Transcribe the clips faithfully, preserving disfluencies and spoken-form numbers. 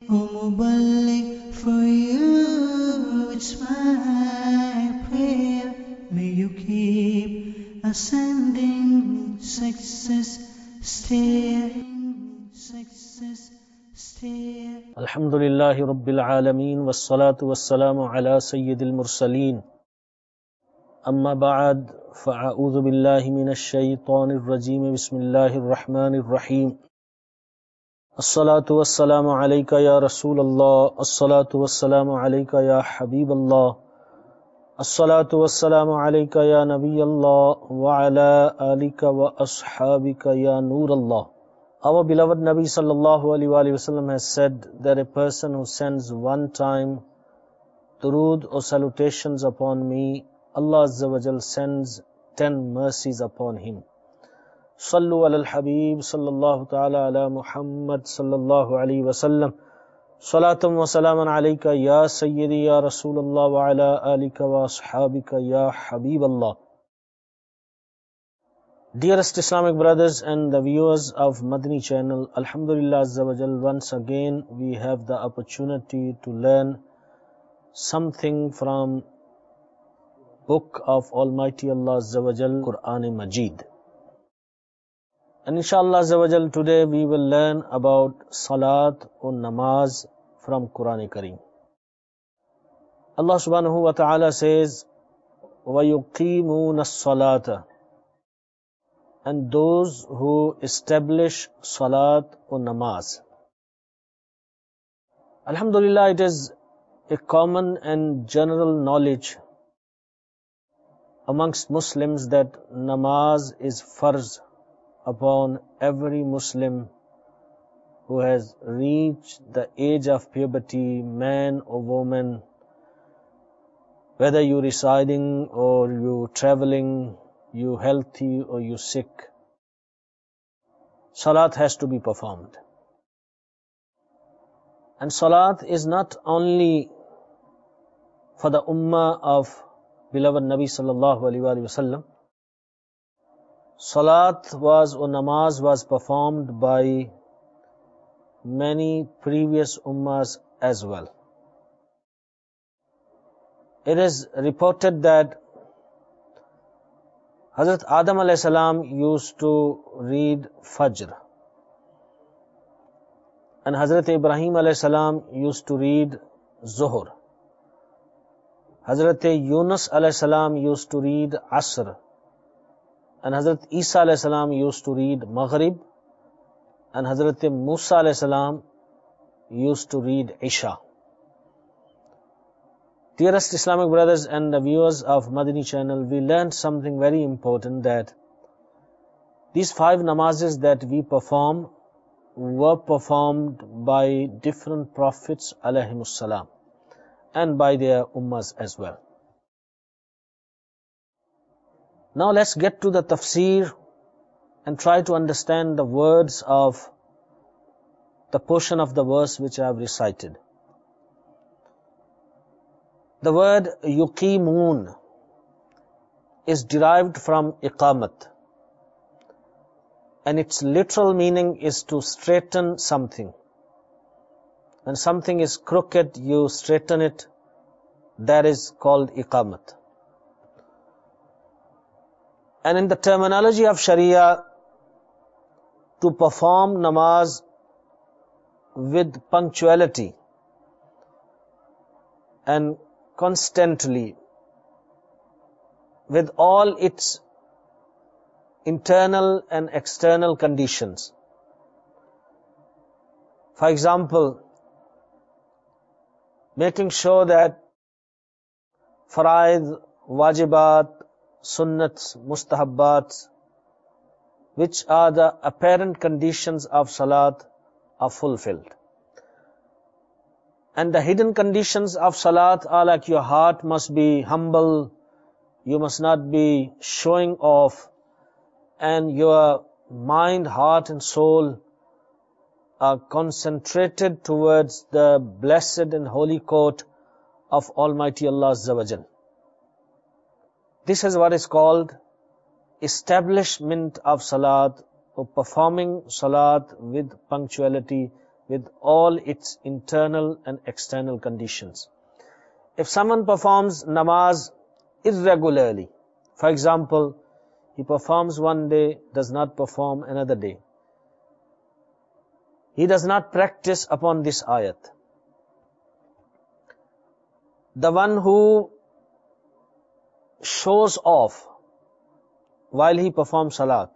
O Muballigh, for you it's my prayer. May you keep ascending success stair, success stair. Alhamdulillahi Rabbil Alameen, wassalatu wassalamu ala Sayyidil Mursaleen. Amma ba'ad, fa'a'udhu billahi minash shaytanir rajeem, bismillahir rahmanir rahim. As-salatu wassalamu alayka ya Rasulallah, as-salatu wassalamu alayka ya Habiballah, as-salatu wassalamu alayka ya Nabiyallah, wa ala alika wa ashabika ya Nurallah. Our beloved Nabi sallallahu alaihi wasallam has said that a person who sends one time durood or salutations upon me, Allah Azza wa Jal sends ten mercies upon him. Sallu ala al-Habib sallallahu ta'ala ala Muhammad sallallahu alaihi wasallam. Salatam wa salaman alayka ya Sayyidi ya Rasulallah wa ala alika wa ashabika ya Habiballah. Dearest Islamic brothers and the viewers of Madani channel, Alhamdulillah Azza wa Jal, once again we have the opportunity to learn something from Book of Almighty Allah Azza wa Jal, Quran-e-Majid. And inshallah Azza wa Jal, today we will learn about Salat or Namaz from Quran-e-Kareem. Allah subhanahu wa ta'ala says, وَيُقِيمُونَ الصَّلَاةَ, and those who establish Salat or Namaz. Alhamdulillah, it is a common and general knowledge amongst Muslims that Namaz is farz upon every Muslim who has reached the age of puberty, man or woman, whether you residing or you traveling, you healthy or you sick. Salat has to be performed. And Salat is not only for the ummah of beloved Nabi sallallahu alaihi wasallam. Salat was or namaz was performed by many previous ummahs as well. It is reported that Hazrat Adam alayhi salam used to read Fajr, and Hazrat Ibrahim alayhi salam used to read Zuhr. Hazrat Yunus alayhi salam used to read Asr, and Hazrat Isa alayhi salam used to read Maghrib, and Hazrat Musa alayhi salam used to read Isha. Dearest Islamic brothers and the viewers of Madani channel, we learned something very important, that these five namazes that we perform were performed by different prophets alayhimus salam and by their ummahs as well. Now let's get to the tafsir and try to understand the words of the portion of the verse which I have recited. The word yuqimun is derived from iqamat, and its literal meaning is to straighten something. When something is crooked, you straighten it. That is called iqamat. And in the terminology of Sharia, to perform namaz with punctuality and constantly, with all its internal and external conditions. For example, making sure that faraid, wajibat, sunnats, mustahabbats, which are the apparent conditions of salat, are fulfilled. And the hidden conditions of salat are like your heart must be humble, you must not be showing off, and your mind, heart and soul are concentrated towards the blessed and holy court of Almighty Allah Azza wa Jal. This is what is called establishment of salat, or performing salat with punctuality with all its internal and external conditions. If someone performs namaz irregularly, for example, he performs one day, does not perform another day, he does not practice upon this ayat. The one who shows off while he performs salat,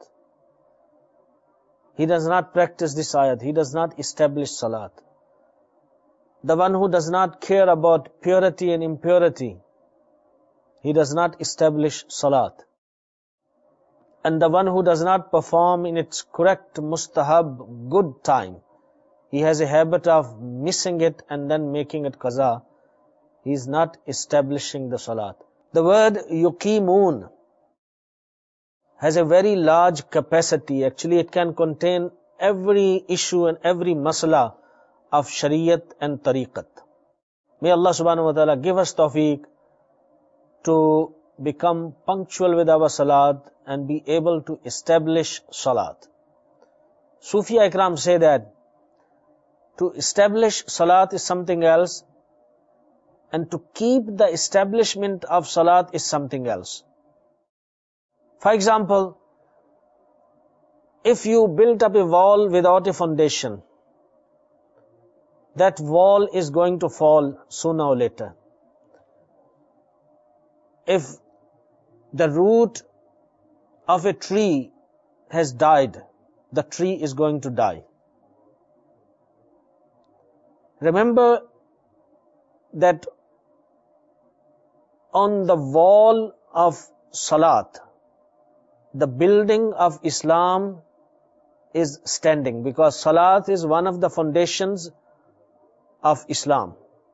he does not practice this ayat, he does not establish salat. The one who does not care about purity and impurity, he does not establish salat. And the one who does not perform in its correct mustahab good time, he has a habit of missing it and then making it qaza, he is not establishing the salat. The word yuqimun has a very large capacity. Actually, it can contain every issue and every masala of Shariat and Tariqat. May Allah subhanahu wa ta'ala give us tawfiq to become punctual with our salat and be able to establish salat. Sufiya Ikram say that to establish salat is something else, and to keep the establishment of salat is something else. For example, if you build up a wall without a foundation, that wall is going to fall sooner or later. If the root of a tree has died, the tree is going to die. Remember that on the wall of salat, the building of Islam is standing, because salat is one of the foundations of Islam.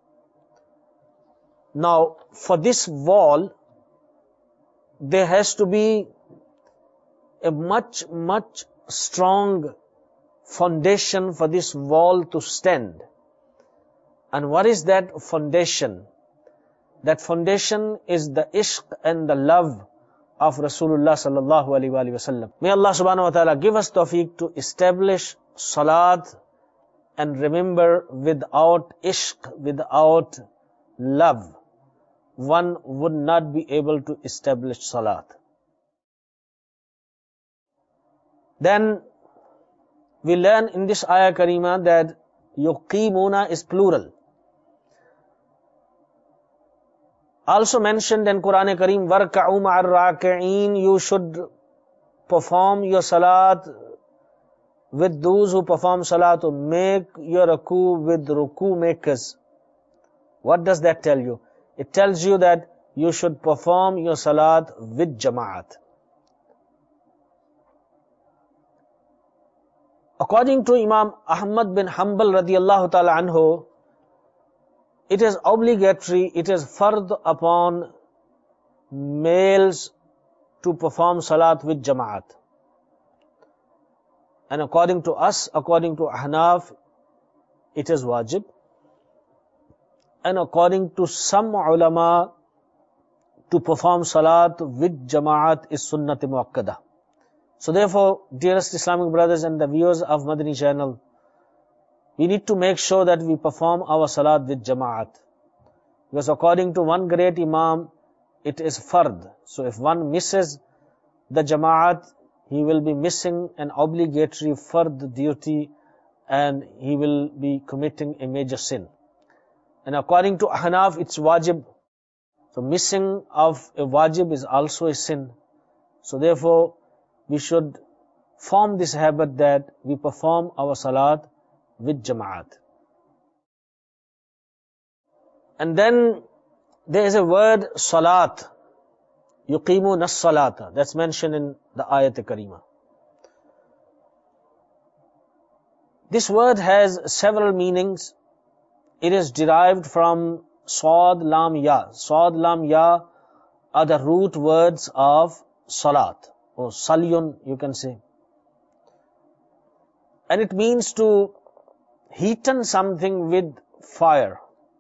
Now, for this wall, there has to be a much, much strong foundation for this wall to stand. And what is that foundation? That foundation is the ishq and the love of Rasulullah sallallahu alaihi wasallam. May Allah subhanahu wa ta'ala give us tawfiq to establish salat, and remember, without ishq, without love, one would not be able to establish salat. Then we learn in this ayah karima that yuqimuna is plural. Also mentioned in Quran Kareem, warka'u ma'ar raki'een, you should perform your salat with those who perform salat, or make your ruku with ruku makers. What does that tell you? It tells you that you should perform your salat with jama'at. According to Imam Ahmad bin Hanbal radiyallahu ta'ala anhu, it is obligatory, it is fard upon males to perform salat with jama'at. And according to us, according to Ahnaf, it is wajib. And according to some ulama, to perform salat with jama'at is sunnat muakkada. So therefore, dearest Islamic brothers and the viewers of Madani channel, we need to make sure that we perform our salat with jama'at. Because according to one great imam, it is fard. So if one misses the jama'at, he will be missing an obligatory fard duty, and he will be committing a major sin. And according to Ahnaf, it's wajib. So missing of a wajib is also a sin. So therefore, we should form this habit that we perform our salat with jama'at. And then there is a word salat, yuqimu nas salata, that's mentioned in the ayat karima. This word has several meanings. It is derived from Sad Lam Ya. Sad Lam Ya are the root words of salat, or salyun you can say. And it means to heaten something with fire.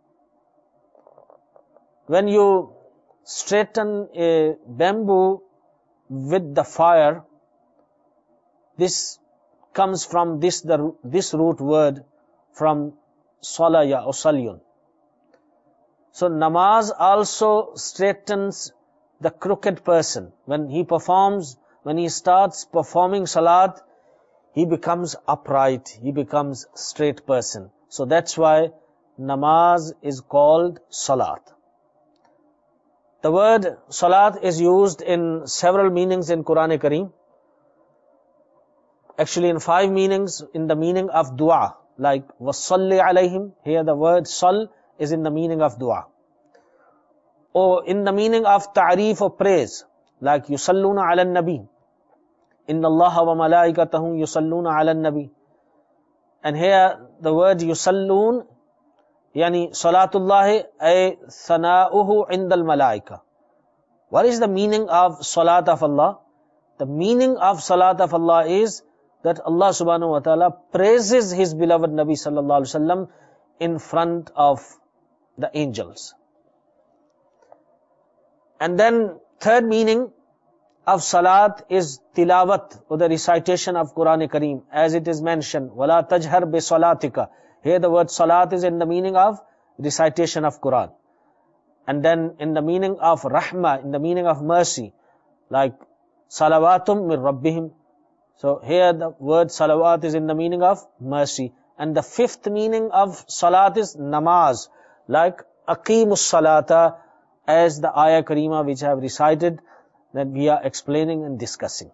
When you straighten a bamboo with the fire, this comes from this, the, this root word from salaya or salyun. So namaz also straightens the crooked person. When he performs, when he starts performing salat, he becomes upright, he becomes straight person. So that's why namaz is called salat. The word salat is used in several meanings in Quran Kareem. Actually in five meanings, in the meaning of dua, like wasalli alayhim. Here the word sal is in the meaning of dua. Or in the meaning of ta'reef or praise, like yusalluna ala nabi. Inna allaha wa malaikatahu yusalluna ala nabi. And here the word yusallun, yani salatullahi ay thana'uhu indal malaika. What is the meaning of salat of Allah? The meaning of salat of Allah is that Allah subhanahu wa ta'ala praises His beloved Nabi sallallahu alaihi wasallam in front of the angels. And then third meaning of salat is tilawat, or the recitation of Quran Kareem, as it is mentioned, wala tajhar bi salatika. Here the word salat is in the meaning of recitation of Quran. And then in the meaning of rahmah, in the meaning of mercy, like salawatum min rabbihim. So here the word salawat is in the meaning of mercy. And the fifth meaning of salat is namaz, like aqimus salata, as the ayah kareema which I have recited, that we are explaining and discussing.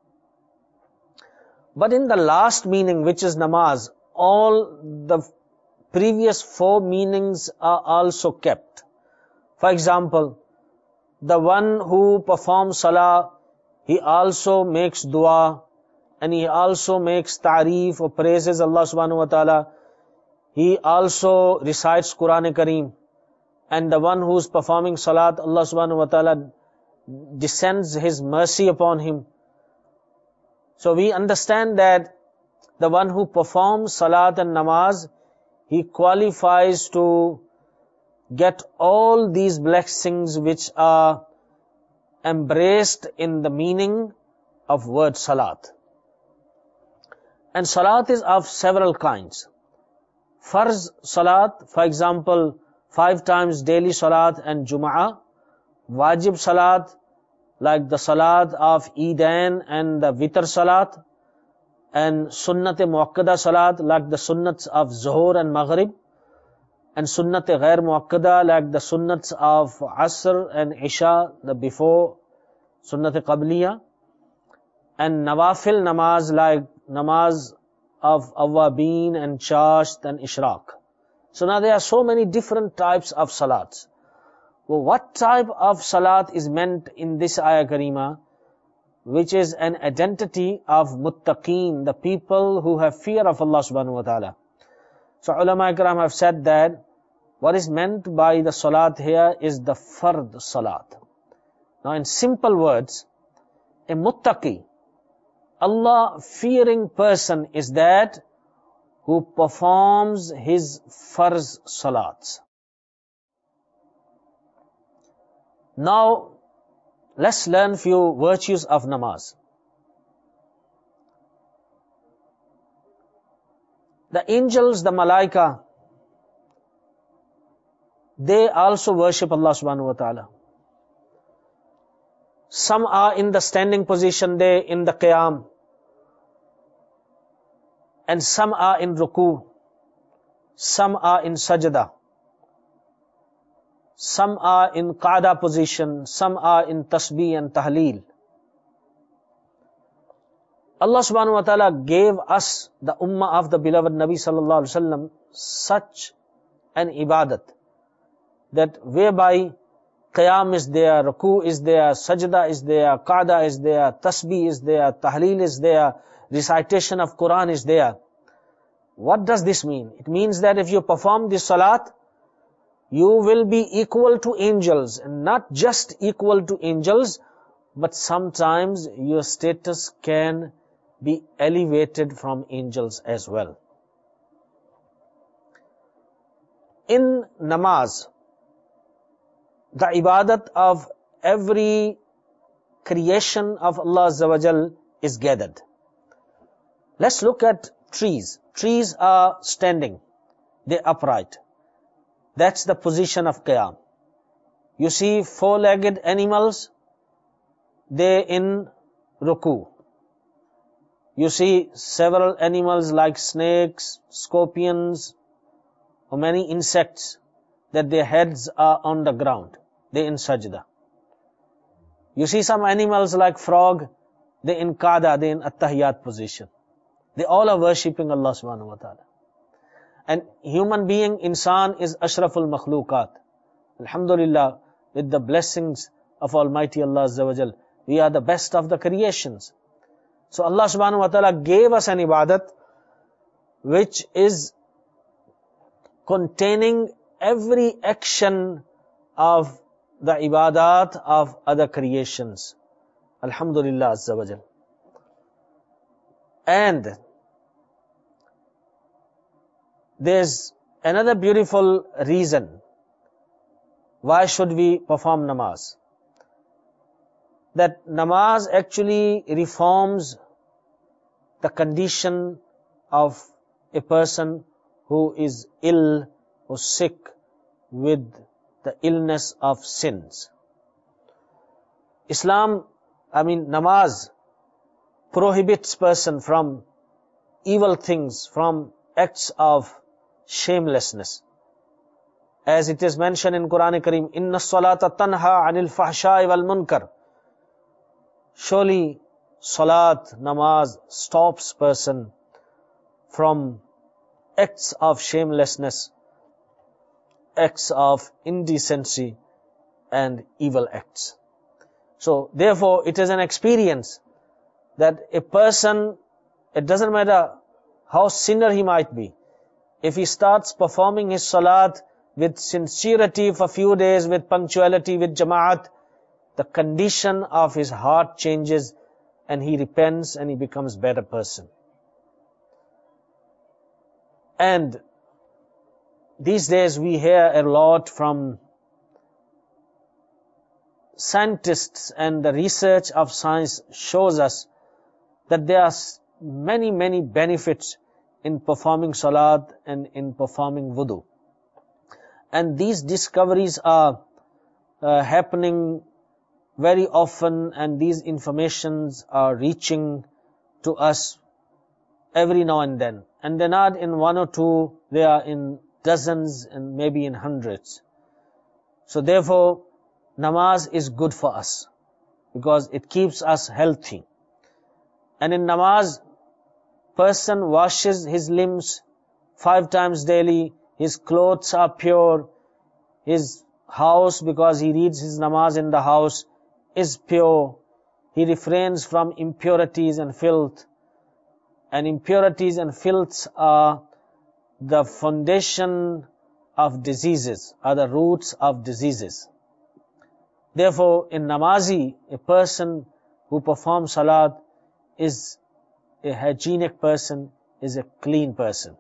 But in the last meaning, which is namaz, all the previous four meanings are also kept. For example, the one who performs salah, he also makes dua, and he also makes ta'reef or praises Allah subhanahu wa ta'ala. He also recites Quran Kareem. And the one who is performing salat, Allah subhanahu wa ta'ala descends His mercy upon him. So we understand that the one who performs salat and namaz, he qualifies to get all these blessings which are embraced in the meaning of word salat. And salat is of several kinds. Farz salat, for example, five times daily salat and Jum'ah. Wajib salat, like the salat of Eidain and the Witr salat. And sunnat-e muakkada salat, like the sunnats of Zuhur and Maghrib. And sunnat-e ghair muakkada, like the sunnats of Asr and Isha, the before sunnat-e qabliya. And nawafil namaz, like namaz of awabin and chasht and ishraq. So now there are so many different types of salats. Well, what type of salat is meant in this ayah kareema, which is an identity of muttaqeen, the people who have fear of Allah subhanahu wa ta'ala. So ulama ikram have said that what is meant by the salat here is the fard salat. Now in simple words, a muttaqi, Allah fearing person is that who performs his farz salats. Now, let's learn few virtues of namaz. The angels, the malaika, they also worship Allah subhanahu wa ta'ala. Some are in the standing position, they in the qiyam. And some are in ruku. Some are in sajda. Some are in qada position. Some are in tasbih and tahleel. Allah subhanahu wa ta'ala gave us, the ummah of the beloved Nabi sallallahu alaihi wasallam, such an ibadat, that whereby qiyam is there, ruku is there, sajda is there, qada is there, tasbih is there, tahleel is there, recitation of Quran is there. What does this mean? It means that if you perform this salat, you will be equal to angels, and not just equal to angels, but sometimes your status can be elevated from angels as well. In namaz, the ibadat of every creation of Allah Azza wa Jal is gathered. Let's look at trees. Trees are standing. they're upright. That's the position of qiyam. You see four-legged animals, they're in ruku. You see several animals like snakes, scorpions, or many insects, that their heads are on the ground. They're in sajda. You see some animals like frog, they're in qada, they're in at-tahiyyat position. They all are worshipping Allah subhanahu wa ta'ala. And human being, insan, is ashraful makhluqat. Alhamdulillah, with the blessings of Almighty Allah Azza wa Jal, we are the best of the creations. So Allah subhanahu wa ta'ala gave us an ibadat which is containing every action of the ibadat of other creations. Alhamdulillah Azza wa Jal. And there's another beautiful reason why should we perform namaz. That namaz actually reforms the condition of a person who is ill or sick with the illness of sins. Islam, I mean namaz, prohibits person from evil things, from acts of shamelessness. As it is mentioned in Quran Kareem, Inna salata tanha anil fahsha'i wal munkar. Surely salat, namaz stops person from acts of shamelessness, acts of indecency and evil acts. So therefore it is an experience that a person, it doesn't matter how sinner he might be, if he starts performing his salat with sincerity for few days, with punctuality, with jama'at, the condition of his heart changes and he repents and he becomes a better person. And these days we hear a lot from scientists, and the research of science shows us that there are many, many benefits in performing salat and in performing wudu. And these discoveries are uh, happening very often, and these informations are reaching to us every now and then. And they're not in one or two, they are in dozens and maybe in hundreds. So therefore, namaz is good for us because it keeps us healthy. And in namaz, person washes his limbs five times daily, his clothes are pure, his house, because he reads his namaz in the house, is pure. He refrains from impurities and filth. And impurities and filths are the foundation of diseases, are the roots of diseases. Therefore, in namazi, a person who performs salat is a hygienic person, is a clean person.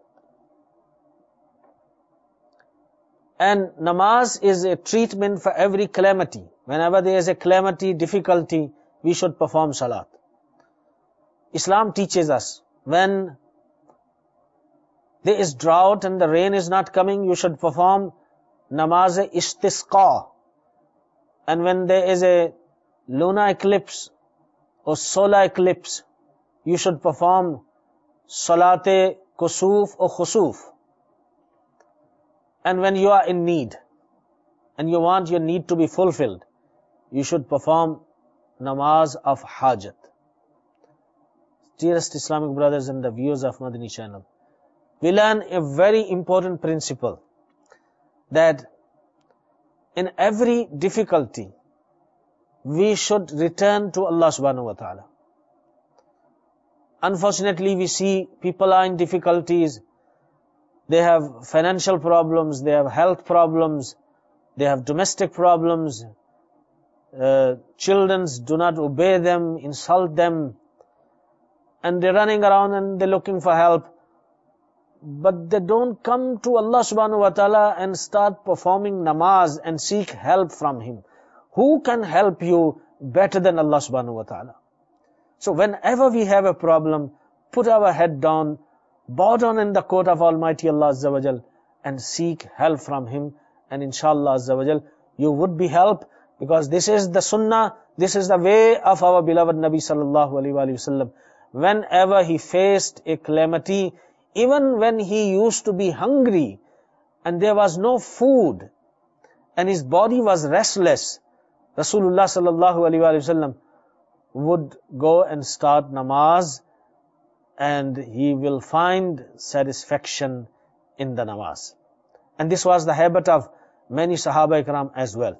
And namaz is a treatment for every calamity. Whenever there is a calamity, difficulty, we should perform salat. Islam teaches us, when there is drought and the rain is not coming, you should perform namaz-e-istisqa. And when there is a lunar eclipse or solar eclipse, you should perform salat-e-kusuf or khusuf. And when you are in need, and you want your need to be fulfilled, you should perform namaz of hajat. Dearest Islamic brothers and the viewers of Madani channel, we learn a very important principle, that in every difficulty, we should return to Allah subhanahu wa ta'ala. Unfortunately, we see people are in difficulties, they have financial problems, they have health problems, they have domestic problems, uh, children do not obey them, insult them, and they're running around and they're looking for help. But they don't come to Allah subhanahu wa ta'ala and start performing namaz and seek help from Him. Who can help you better than Allah subhanahu wa ta'ala? So whenever we have a problem, put our head down, bow down in the court of Almighty Allah Azza wa Jal, and seek help from him, and inshallah Azza wa Jal, you would be helped, because this is the sunnah, this is the way of our beloved Nabi sallallahu alaihi wasallam. Whenever he faced a calamity, even when he used to be hungry, and there was no food, and his body was restless, Rasulullah sallallahu alaihi wasallam would go and start namaz, and he will find satisfaction in the namaz. And this was the habit of many Sahaba Ikram as well.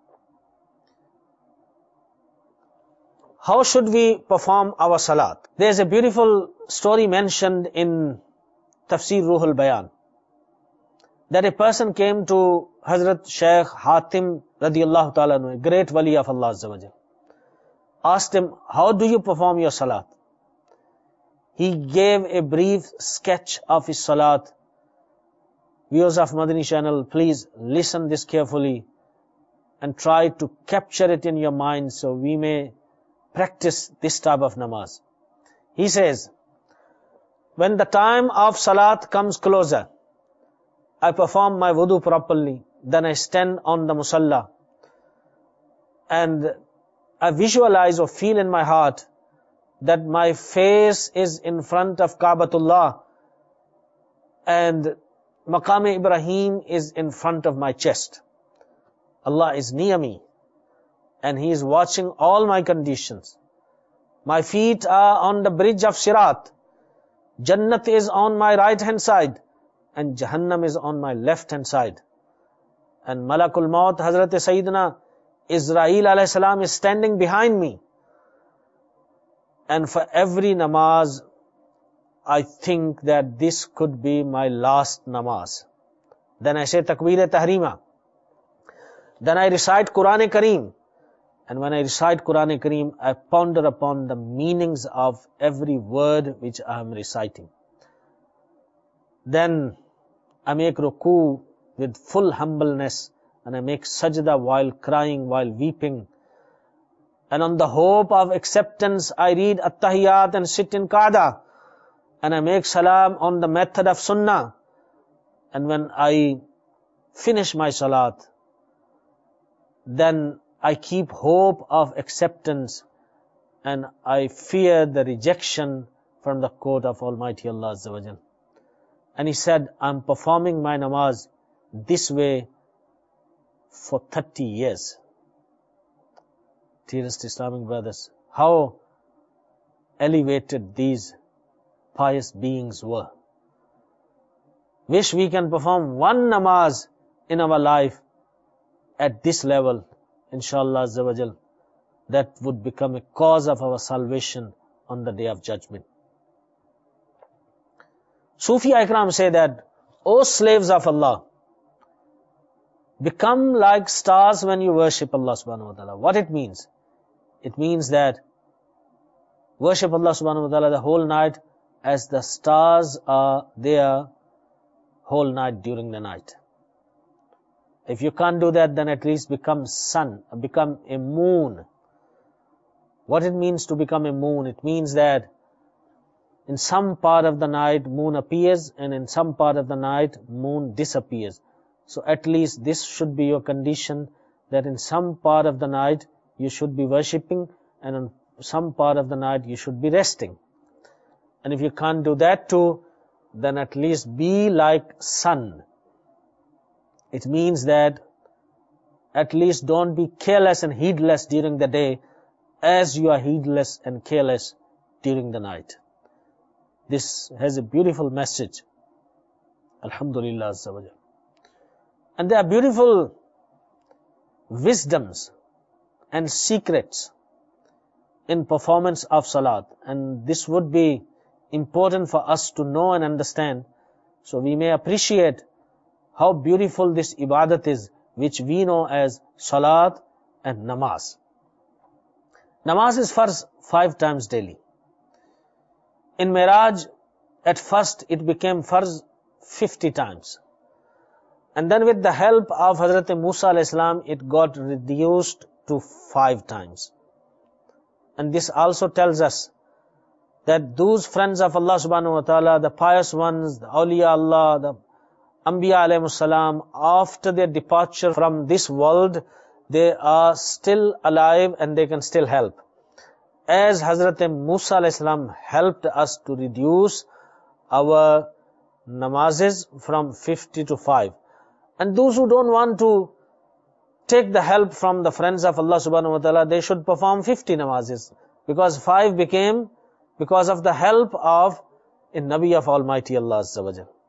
How should we perform our salat? There is a beautiful story mentioned in Tafsir Ruhul Bayan, that a person came to Hazrat Shaykh Hatim radiyallahu ta'ala anhu, a great wali of Allah Azza wa Jal, asked him, how do you perform your salat? He gave a brief sketch of his salat. Viewers of Madani channel, please listen this carefully and try to capture it in your mind so we may practice this type of namaz. He says, when the time of salat comes closer, I perform my wudu properly, then I stand on the musalla, and I visualize or feel in my heart that my face is in front of Kaabatullah, and Maqam Ibrahim is in front of my chest. Allah is near me, and He is watching all my conditions. My feet are on the bridge of Sirat. Jannat is on my right hand side, and Jahannam is on my left hand side. And Malakul Maut, Hazrat Sayyidina Israel alayhi salam, is standing behind me. And for every namaz, I think that this could be my last namaz. Then I say Takbir-e-Tahrima. Then I recite Quran-e-Kareem. And when I recite Quran-e-Kareem, I ponder upon the meanings of every word which I am reciting. Then I make ruku with full humbleness, and I make sajda while crying, while weeping. And on the hope of acceptance, I read At-Tahiyyat and sit in Qa'da. And I make salam on the method of sunnah. And when I finish my salat, then I keep hope of acceptance, and I fear the rejection from the court of Almighty Allah Azza wa Jal. And he said, I'm performing my namaz this way for thirty years. Dearest Islamic brothers, how elevated these pious beings were. Wish we can perform one namaz in our life at this level, inshallah Azza wa Jal. That would become a cause of our salvation on the Day of Judgment. Sufi Ikram say that, O slaves of Allah, become like stars when you worship Allah subhanahu wa ta'ala. What it means? It means that worship Allah subhanahu wa ta'ala the whole night, as the stars are there whole night during the night. If you can't do that, then at least become sun, become a moon. What it means to become a moon? It means that in some part of the night, moon appears, and in some part of the night, moon disappears. So at least this should be your condition, that in some part of the night, you should be worshipping, and in some part of the night, you should be resting. And if you can't do that too, then at least be like sun. It means that at least don't be careless and heedless during the day, as you are heedless and careless during the night. This has a beautiful message. Alhamdulillah Azza wa Jal. And there are beautiful wisdoms and secrets in performance of salat. And this would be important for us to know and understand, so we may appreciate how beautiful this ibadat is, which we know as salat and namaz. Namaz is farz five times daily. In Miraj, at first it became farz fifty times. And then with the help of Hazrat Musa alayhi salam, it got reduced to five times. And this also tells us that those friends of Allah subhanahu wa ta'ala, the pious ones, the awliya Allah, the Anbiya alayhimus salam, after their departure from this world, they are still alive and they can still help. As Hazrat Musa alayhi salam helped us to reduce our namazes from fifty to five. And those who don't want to take the help from the friends of Allah subhanahu wa ta'ala, they should perform fifty namazes. Because five became because of the help of a Nabi of Almighty Allah Azza wa Jal.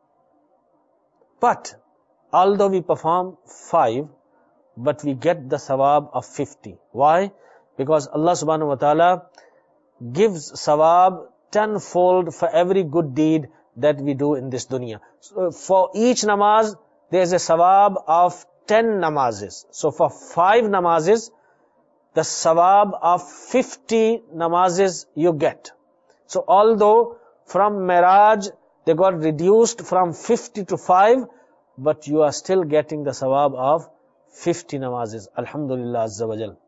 But, although we perform five, but we get the sawab of fifty. Why? Because Allah subhanahu wa ta'ala gives sawab tenfold for every good deed that we do in this dunya. So for each namaz, there is a sawab of ten namazes. So for five namazes, the sawab of fifty namazes you get. So although from Miraj, they got reduced from fifty to five, but you are still getting the sawab of fifty namazes. Alhamdulillah Azza wa Jal.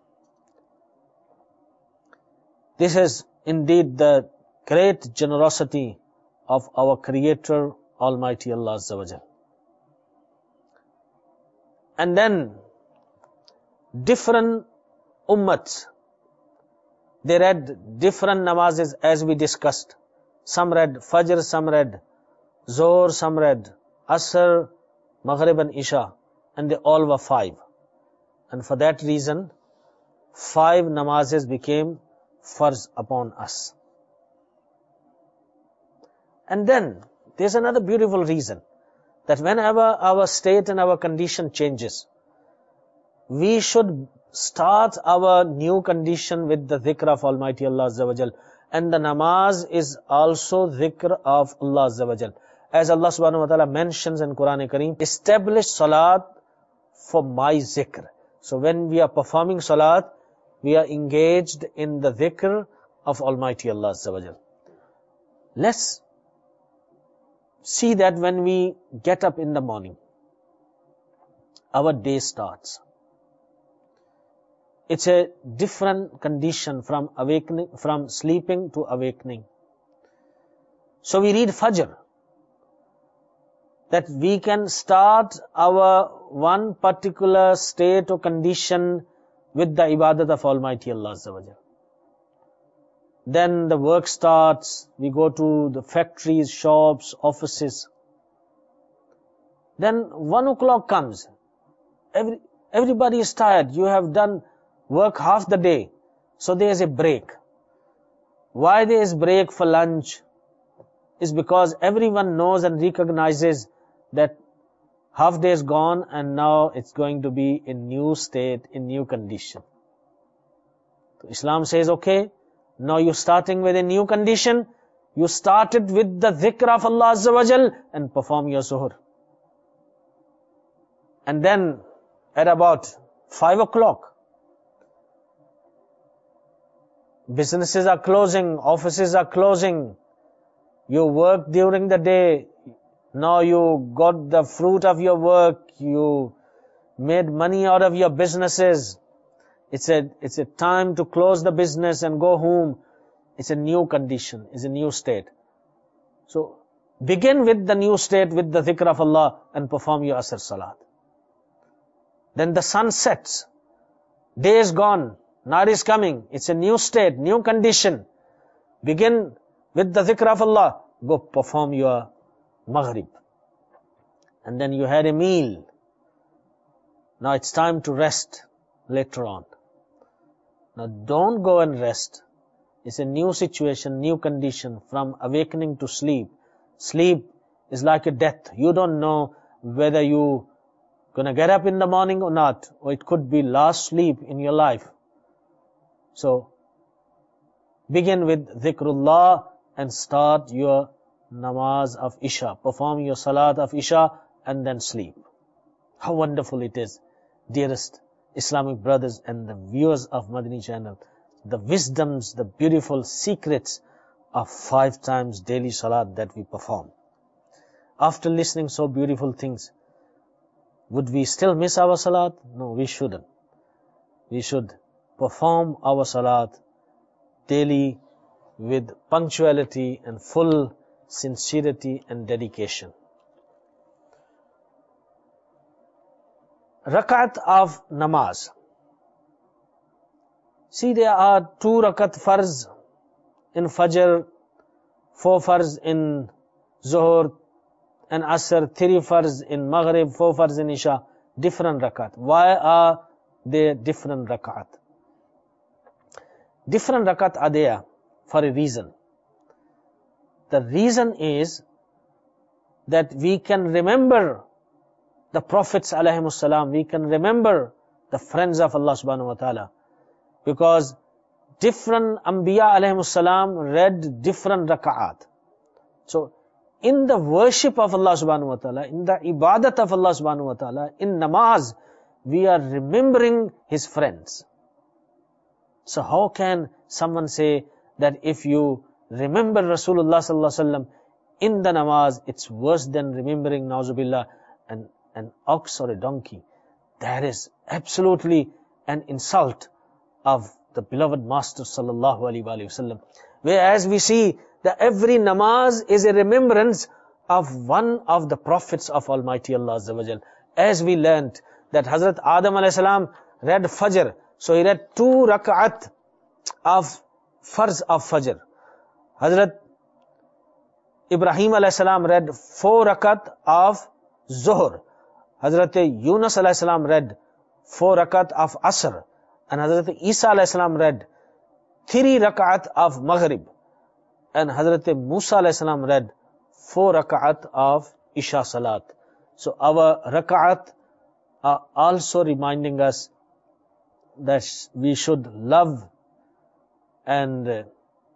This is indeed the great generosity of our Creator, Almighty Allah Azza wa Jal. And then, different ummats, they read different namazes as we discussed. Some read Fajr, some read Zohr, some read Asr, Maghrib and Isha, and they all were five. And for that reason, five namazes became farz upon us. And then, there's another beautiful reason, that whenever our state and our condition changes, we should start our new condition with the dhikr of Almighty Allah Azza wa Jal. And the namaz is also dhikr of Allah Azza wa Jal. As Allah subhanahu wa ta'ala mentions in Quran Kareem, establish salat for my zikr. So when we are performing salat, we are engaged in the dhikr of Almighty Allah Azza wa Jal. Let's see that when we get up in the morning, our day starts. It's a different condition from awakening, from sleeping to awakening. So we read Fajr, that we can start our one particular state or condition with the ibadat of Almighty Allah Azza wa Jal. Then the work starts, we go to the factories, shops, offices. Then one o'clock comes. Every, everybody is tired. You have done work half the day. So there is a break. Why there is break for lunch? Is because everyone knows and recognizes that half day is gone and now it's going to be in new state, in new condition. So Islam says, okay, now you're starting with a new condition. You started with the dhikr of Allah Azza wa Jal and perform your zuhur. And then at about five o'clock, businesses are closing, offices are closing. You work during the day. Now you got the fruit of your work. You made money out of your businesses. It's a, it's a time to close the business and go home. It's a new condition. It's a new state. So, begin with the new state, with the dhikr of Allah and perform your Asr Salat. Then the sun sets. Day is gone. Night is coming. It's a new state, new condition. Begin with the dhikr of Allah. Go perform your Maghrib. And then you had a meal. Now it's time to rest later on. Now don't go and rest. It's a new situation, new condition from awakening to sleep. Sleep is like a death. You don't know whether you gonna get up in the morning or not. Or it could be last sleep in your life. So, begin with dhikrullah and start your namaz of Isha. Perform your salat of Isha and then sleep. How wonderful it is, dearest Islamic brothers and the viewers of Madani channel. The wisdoms, the beautiful secrets of five times daily salat that we perform. After listening so beautiful things, would we still miss our salat? No, we shouldn't. We should perform our salat daily with punctuality and full sincerity and dedication. rakat of namaz. See, there are two rakat farz in Fajr, four farz in Zuhr and Asr, three farz in Maghrib, four farz in Isha, different rakat. Why are they different rakat? Different rakat are there for a reason. The reason is that we can remember the Prophets alayhimus salam, we can remember the friends of Allah subhanahu wa ta'ala, because different Anbiya alayhimus salam read different raka'at. So, in the worship of Allah subhanahu wa ta'ala, in the ibadat of Allah subhanahu wa ta'ala, in namaz, we are remembering His friends. So how can someone say that if you remember Rasulullah sallallahu alaihi wasallam in the namaz, it's worse than remembering, na'uzubillah, an, an ox or a donkey? That is absolutely an insult of the beloved Master sallallahu alaihi wasallam. Whereas we see that every namaz is a remembrance of one of the prophets of Almighty Allah Azza wa Jal. As we learnt that Hazrat Adam alayhi salam read Fajr, so he read two rak'at of farz of Fajr. Hazrat Ibrahim alayhi salam read four rakat of Zuhr. Hazrat Yunus alayhi salam read four rakat of Asr. And Hazrat Isa alayhi salam read three rakat of Maghrib. And Hazrat Musa alayhi salam read four rakat of Isha Salat. So our rakat are also reminding us that we should love and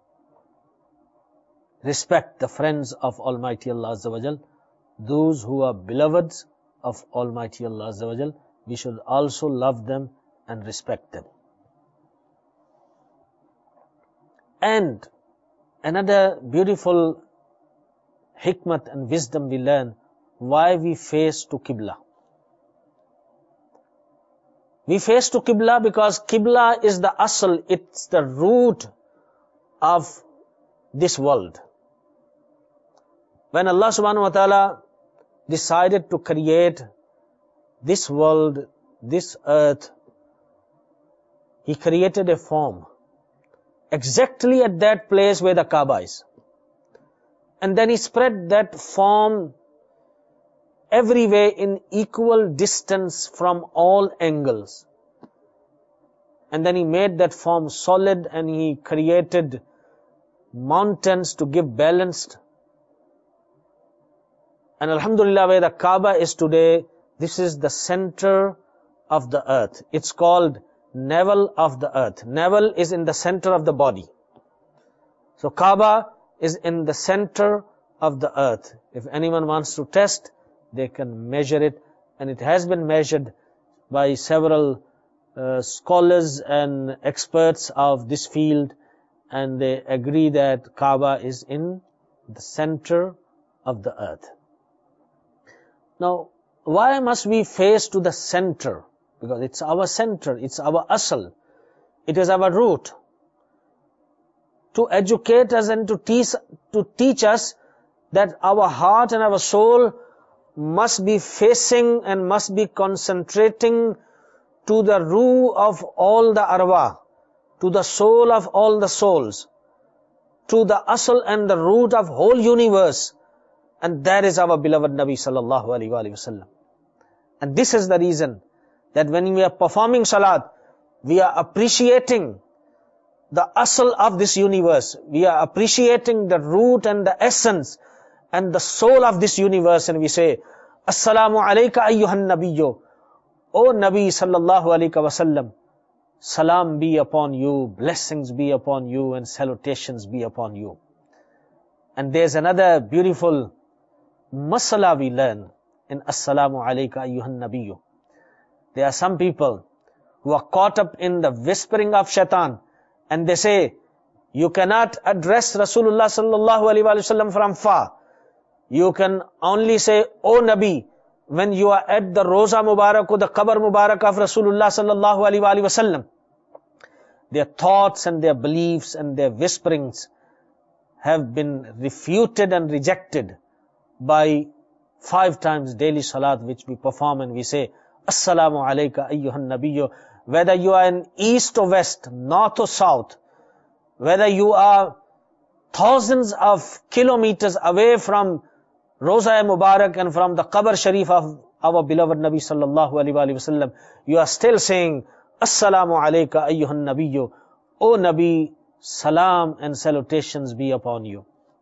respect the friends of Almighty Allah Azza wa Jal. Those who are beloveds of Almighty Allah Azza wa Jal, we should also love them and respect them. And another beautiful hikmat and wisdom we learn, why we face to Qibla. We face to Qibla because Qibla is the asl, it's the root of this world. When Allah subhanahu wa ta'ala decided to create this world, this earth, He created a form exactly at that place where the Kaaba is. And then He spread that form everywhere in equal distance from all angles. And then He made that form solid and He created mountains to give balanced. And Alhamdulillah, where the Kaaba is today, this is the center of the earth. It's called navel of the earth. Navel is in the center of the body. So Kaaba is in the center of the earth. If anyone wants to test, they can measure it. And it has been measured by several uh, scholars and experts of this field. And they agree that Kaaba is in the center of the earth. Now, why must we face to the center? Because it's our center, it's our asal, it is our root. To educate us and to teach, to teach us that our heart and our soul must be facing and must be concentrating to the root of all the arwah, to the soul of all the souls, to the asal and the root of whole universe. And that is our beloved Nabi sallallahu alaihi wasallam. And this is the reason that when we are performing salat, we are appreciating the asal of this universe. We are appreciating the root and the essence and the soul of this universe. And we say, Assalamu alayka ayyuhan nabiyyo. O Nabi sallallahu alayhi wasallam, salam be upon you, blessings be upon you, and salutations be upon you. And there's another beautiful masala we learn in Assalamu alayka ayyuhan nabiyyu. There are some people who are caught up in the whispering of shaitan, and they say, you cannot address Rasulullah sallallahu alaihi wasallam from far. You can only say, O Nabi, when you are at the Roza Mubarak or the Qabr Mubarak of Rasulullah sallallahu alaihi wasallam. Their thoughts and their beliefs and their whisperings have been refuted and rejected by five times daily salat which we perform, and we say, Assalamu alayka ayyuhan nabiyyu. Whether you are in east or west, north or south, whether you are thousands of kilometers away from Roza Mubarak and from the Qabr Sharif of our beloved Nabi sallallahu alaihi wasallam, you are still saying, Assalamu alayka ayyuhan nabiyyu. O Nabi, salam and salutations be upon you.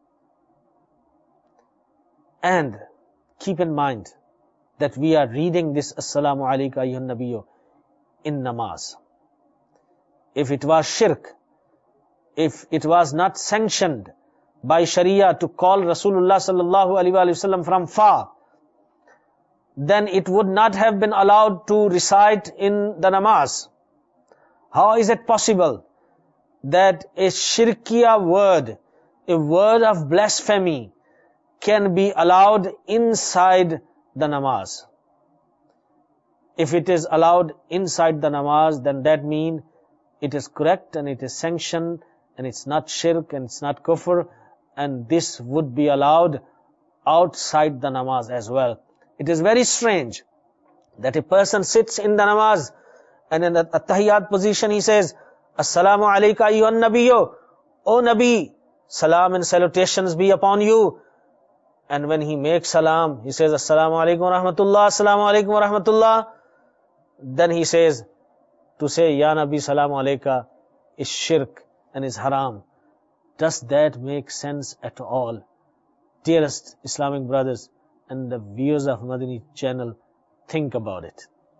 And keep in mind that we are reading this Assalamu alayka ayyuhan nabiyyu in namaz. If it was shirk, if it was not sanctioned by Sharia to call Rasulullah sallallahu alaihi wasallam from far, then it would not have been allowed to recite in the namaz. How is it possible that a shirkiya word, a word of blasphemy, can be allowed inside the namaz? If it is allowed inside the namaz, then that means it is correct and it is sanctioned and it's not shirk and it's not kufr, and this would be allowed outside the namaz as well. It is very strange that a person sits in the namaz and in the at-tahiyyat position he says, Assalamu alayka ayyuhan nabiyyu. O Nabi, salam and salutations be upon you. And when he makes salam, he says, Assalamu alaikum wa rahmatullah, Assalamu alaikum wa rahmatullah. Then he says, to say, Ya Nabi, salamu alayka, is shirk and is haram. Does that make sense at all? Dearest Islamic brothers and the viewers of Madani channel, think about it.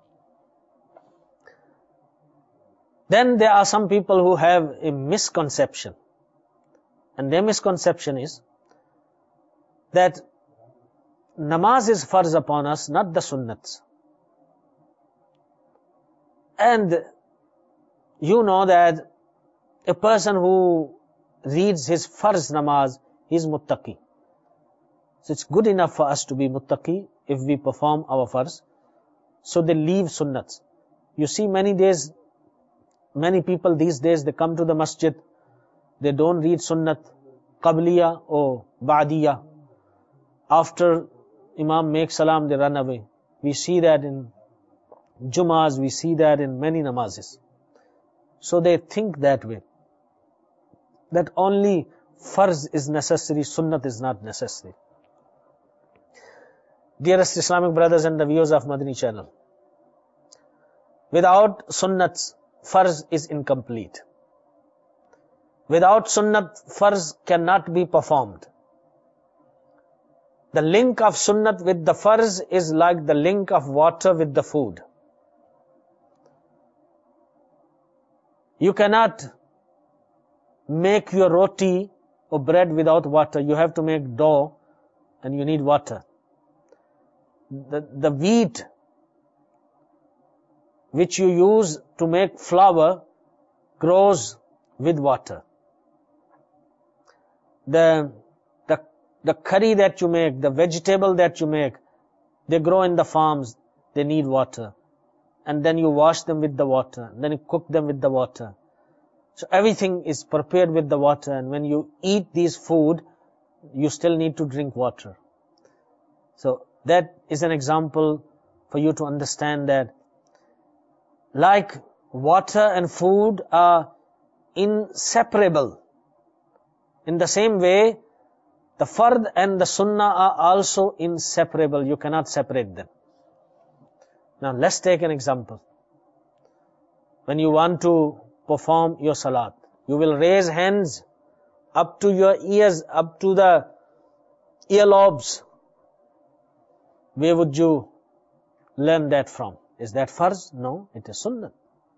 Then there are some people who have a misconception. And their misconception is that namaz is farz upon us, not the sunnats. And you know that a person who reads his farz namaz, he is muttaqi. So it's good enough for us to be muttaqi if we perform our farz. So they leave sunnats. You see many days, many people these days, they come to the masjid, they don't read sunnat, qabliya or ba'diya. After Imam makes salam, they run away. We see that in Jummahs, we see that in many namazes. So they think that way, that only farz is necessary, sunnat is not necessary. Dearest Islamic brothers and the viewers of Madani channel, without sunnats, farz is incomplete. Without sunnat, farz cannot be performed. The link of sunnat with the farz is like the link of water with the food. You cannot make your roti or bread without water. You have to make dough and you need water. The, the wheat which you use to make flour grows with water. The, the, the curry that you make, the vegetable that you make, they grow in the farms, they need water. And then you wash them with the water, then you cook them with the water. So everything is prepared with the water, and when you eat these food, you still need to drink water. So that is an example for you to understand that like water and food are inseparable, in the same way, the fard and the sunnah are also inseparable. You cannot separate them. Now let's take an example. When you want to perform your salat, you will raise hands up to your ears, up to the earlobes. Where would you learn that from? Is that farz? No, it is sunnah.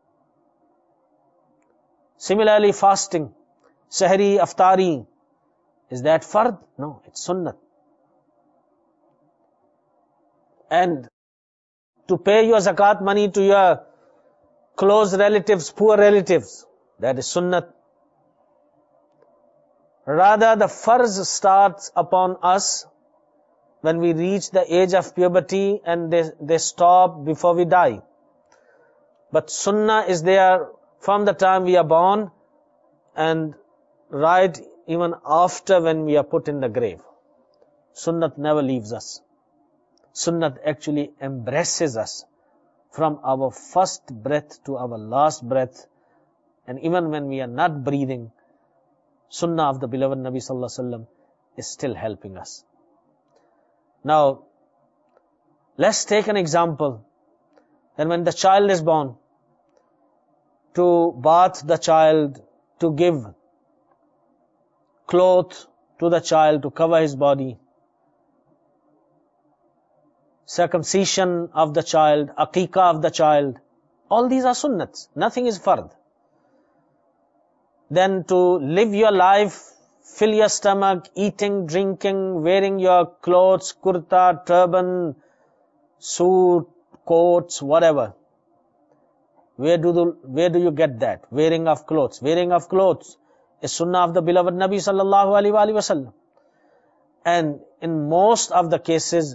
Similarly, fasting, sahri, aftari, is that fard? No, it's sunnah. And to pay your zakat money to your close relatives, poor relatives, that is sunnat. Rather, the farz starts upon us when we reach the age of puberty and they, they stop before we die. But sunnah is there from the time we are born and right even after when we are put in the grave. Sunnat never leaves us. Sunnat actually embraces us. from our first breath to our last breath, and even when we are not breathing, sunnah of the beloved Nabi Sallallahu Alaihi Wasallam is still helping us. Now, let's take an example. Then when the child is born, to bath the child, to give cloth to the child, to cover his body, circumcision of the child, aqiqah of the child, all these are sunnats. Nothing is fard. Then to live your life, fill your stomach, eating, drinking, wearing your clothes, kurta, turban, suit, coats, whatever. Where do, the, where do you get that? Wearing of clothes. Wearing of clothes is sunnah of the beloved Nabi Sallallahu Alaihi Wasallam. And in most of the cases,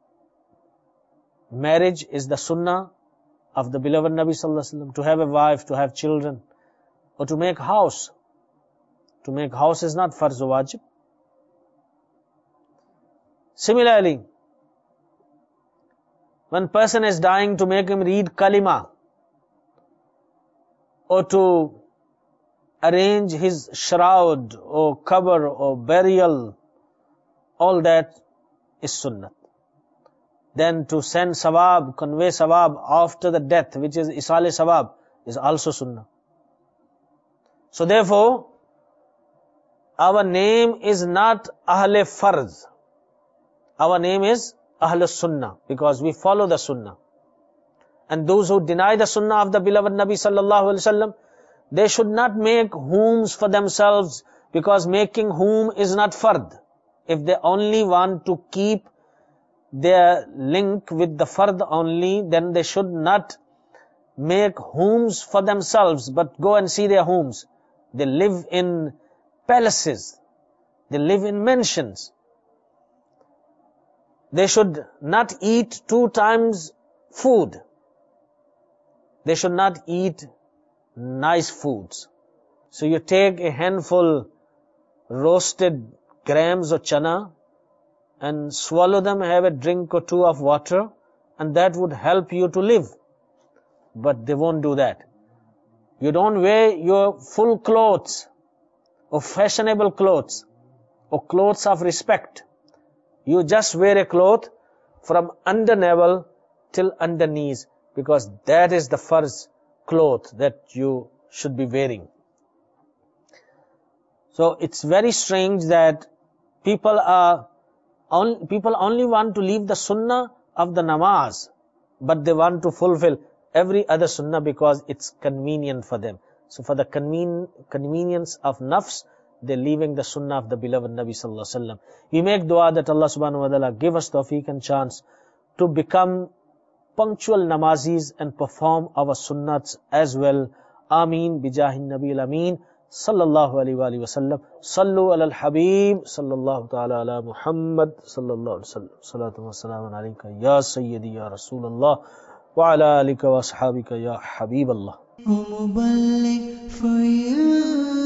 marriage is the sunnah of the beloved Nabi Sallallahu Alaihi Wasallam. To have a wife, to have children, or to make house. To make house is not farz or wajib. Similarly, when person is dying, to make him read kalima, or to arrange his shroud, or cover, or burial, all that is sunnah. Then to send sawab, convey sawab after the death, which is isal sawab, is also sunnah. So therefore, our name is not Ahle Farz. Our name is Ahle Sunnah, because we follow the Sunnah. And those who deny the Sunnah of the beloved Nabi Sallallahu Alaihi Wasallam, they should not make homes for themselves, because making home is not fard. If they only want to keep their link with the fard only, then they should not make homes for themselves, but go and see their homes. They live in palaces. They live in mansions. They should not eat two times food. They should not eat nice foods. So you take a handful roasted grams of chana and swallow them, have a drink or two of water, and that would help you to live. But they won't do that. You don't wear your full clothes, or fashionable clothes, or clothes of respect. You just wear a cloth from under navel till under knees, because that is the farz cloth that you should be wearing. So it's very strange that people are only, people only want to leave the sunnah of the namaz, but they want to fulfill every other sunnah because it's convenient for them. So for the conven- convenience of nafs, they're leaving the sunnah of the beloved Nabi Sallallahu Alaihi Wasallam. We make dua that Allah Subhanahu Wa Ta'ala give us tawfiq and chance to become punctual namazis and perform our sunnats as well. Ameen bijahin Nabi al-Ameen Sallallahu Alaihi Wasallam. Sallu ala al-Habib Sallallahu Ta'ala ala Muhammad Sallallahu Alaihi Wasallam. Salatu wa salamun alayka ya Sayyidi ya Rasulullah wa ala alika wa ashabika ya Habib Allah. For you